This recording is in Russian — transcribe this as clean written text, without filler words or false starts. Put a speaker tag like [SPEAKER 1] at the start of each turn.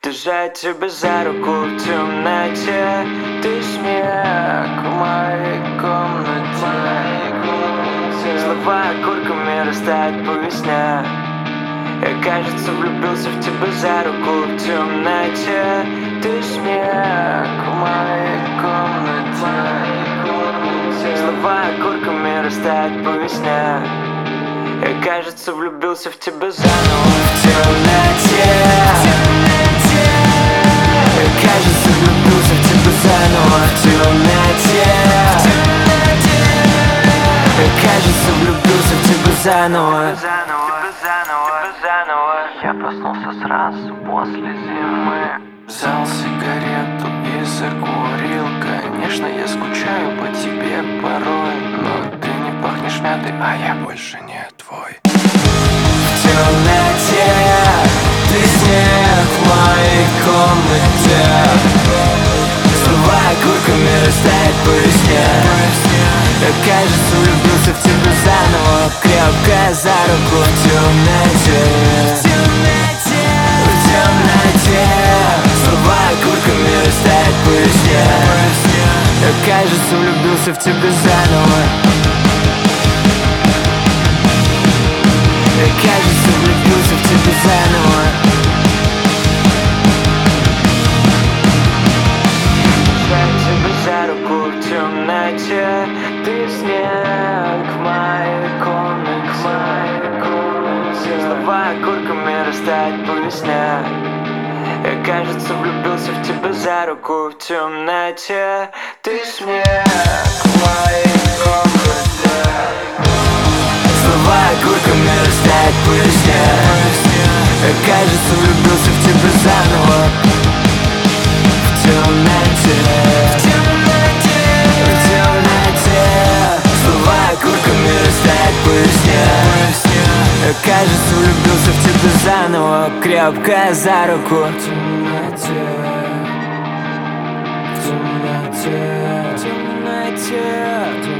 [SPEAKER 1] Держать тебя за руку в темноте. Ты смех в моей комнате. Слова окурками растают по весне. Я, кажется, влюбился в тебя за руку в темноте. Ты смех в моей комнате. Слова окурками растают по весне. Я, кажется, влюбился в тебя заново в темноте. Я, кажется, влюбился в тебя заново в темноте. Я, кажется, влюбился в тебя заново.
[SPEAKER 2] Я проснулся сразу после зимы. Взял сигарету и закурил. Конечно, я скучаю по тебе порой, но ты не пахнешь мятой, а я больше не твой.
[SPEAKER 1] В темноте ты снег в моей комнате. Слова окурками растают по весне. Я, кажется, влюбился в тебя заново, крепко за руку в темноте. В темноте слова окурками растают по весне. Я, кажется, влюбился в тебя заново. Я, кажется, влюбился в тебя заново. Взять тебя за руку в темноте. Ты снег в моей комнате. Слова окурками растают по весне. Я, кажется, влюбился в тебя за руку в темноте. Ты смех в моей комнате. Слова окурками растают по весне. Я, кажется, влюбился в тебя заново в темноте. В темноте слова окурками растают по весне. Я, кажется, влюбился в тебя заново, крепко за руку в темноте. В темноте. В темноте.